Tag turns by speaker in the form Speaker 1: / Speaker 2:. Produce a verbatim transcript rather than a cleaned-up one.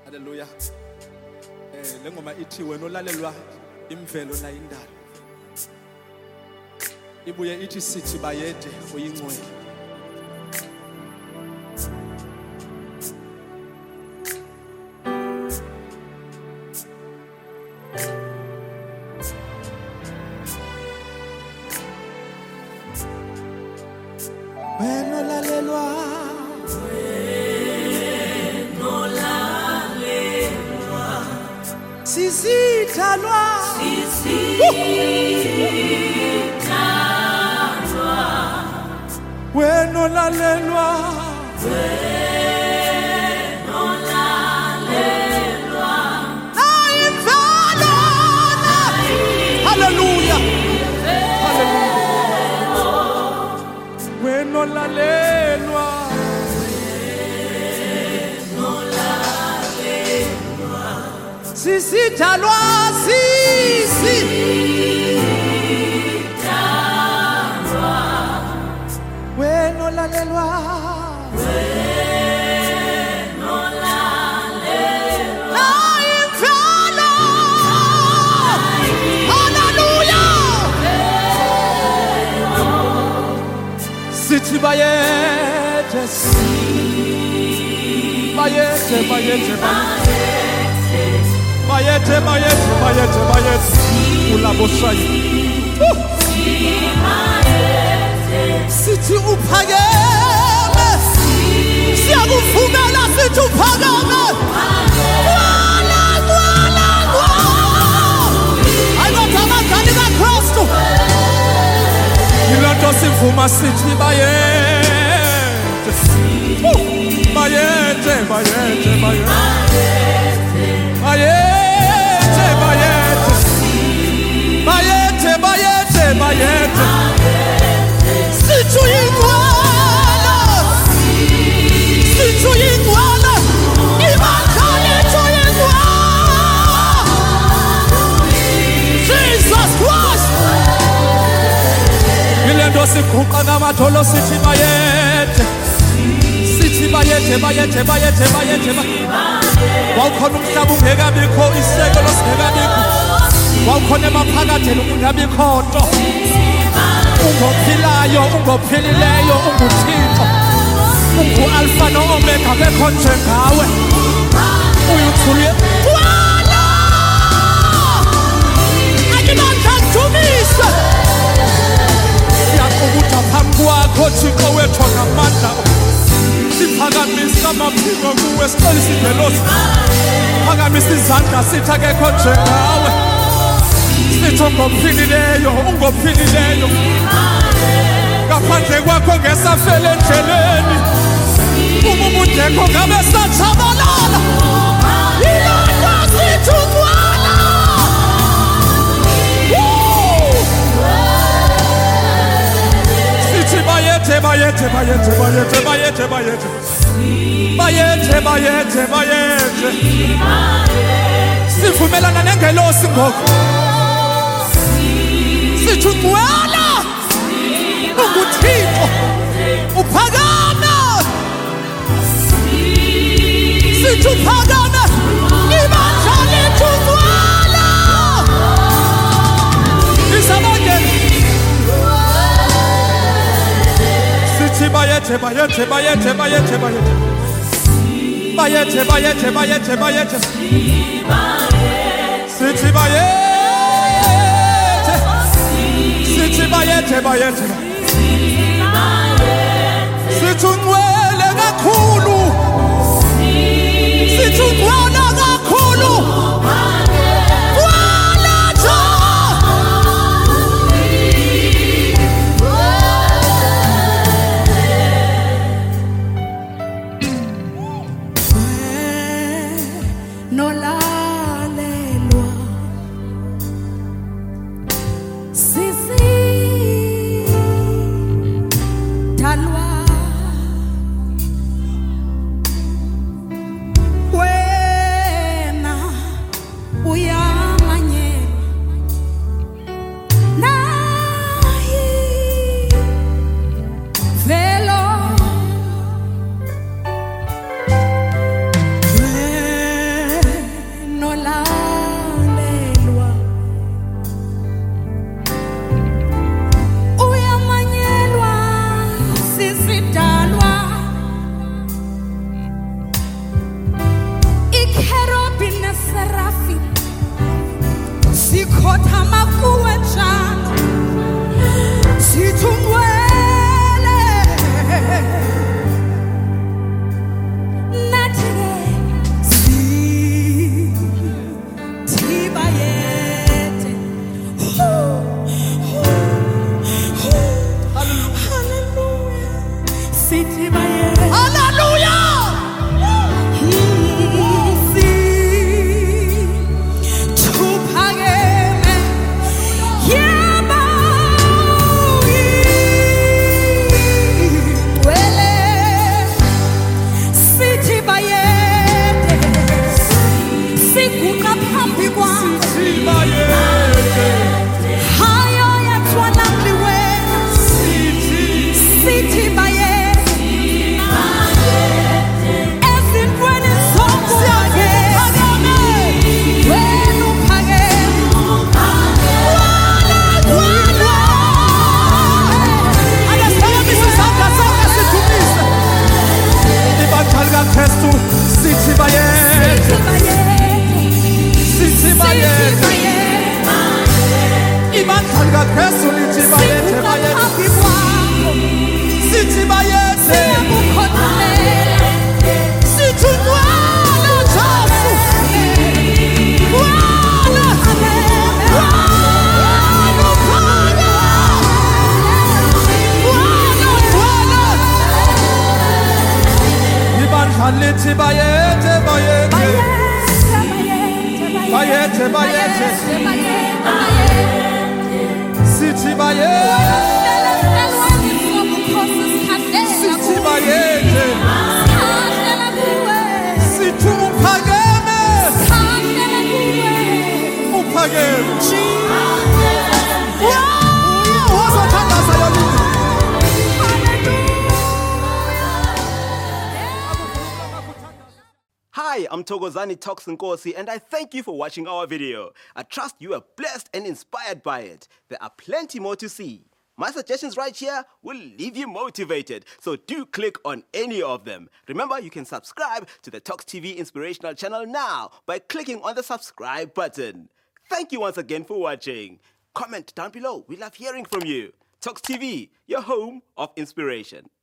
Speaker 1: Hallelujah. Eh lengoma ithi wena olalelwa imvelo la indalo. Ibuye ithi sithi bayede uyingcwele. Wena olalelwa Sisithalwa Sisithalwa Wena olalelwa Wena olalelwa Ayimvelo Hallelujah Hallelujah Wena olalelwa Sisithalwa Sisithalwa Wena olalelwa Wena olalelwa Ayimvelo Hallelujah Sithi bayede Bayede bayede bayede Bayete, bayete, bayete, bayete. Ulaboshaya. Sithi uphakeme. Siyakuvumela sithi uphakeme. Wala, wala, wala. Ayibazabazali kaKristu. Yilonto sivuma sithi bayete. Bayete, bayete, bayete. Bayete, bayete, bayete, bayete, bayete. Sithi ingwala, sithi ingwala, ibandla lethu ingwala. Jesus Christ. Yilento siguqa ngamadolo sithi bayete, sithi bayete, bayete, bayete, bayete, bayete. Wawukhona umhlaba ungekabikho isekelo singekabikho wawukhona emaphakatheni ungekabikho nto ungophilayo ungophilileyo unguThixo ungu-Alpha no-Omega bekho njengawe uyuthule wala akibandla dumise siyaqubutha phambi kwakho Thixo wethu ngamandla Phakamisa amaphiko kuwe sicela isivelosi Phakamisa izandla sithi akekho njengawe Sithi ungophilileyo ungophilileyo Ngaphandle kwakho ngesafele endleleni Uma ubudekho ngabe satshabalala Yilonto sithi ungwala Sithi bayete bayete bayete bayete bayete bayete Bayete, bayete, bayete. Sivumelana nengelosi ngoku. Sithi ungwala. UnguThixo. Uphakame. Sithi uphakame. Ibandla lethu ungwala. Isabangela. Sithi bayete, bayete, bayete, bayete, bayete. Bayete, bayete, bayete, bayete. Sithi bayete. Sithi bayete, bayete. Sithi ungcwele kakhulu. Sithi ungcwele kakhulu.
Speaker 2: Sisi sikhothama kuwe njalo sithungwele nathi-ke sithi bayethe. Hallelujah. Sithi bayethe. Hallelujah.
Speaker 1: Lithi bayethe bayethe bayethe bayethe sithi bayethe sithi bayethe sithi uphakeme uphakeme uzothandaza yona.
Speaker 3: Hi, I'm Thokozani Talks Nkosi, and I thank you for watching our video. I trust you are blessed and inspired by it. There are plenty more to see. My suggestions right here will leave you motivated, so do click on any of them. Remember, you can subscribe to the Talks T V Inspirational channel now by clicking on the subscribe button. Thank you once again for watching. Comment down below. We love hearing from you. Talks T V, your home of inspiration.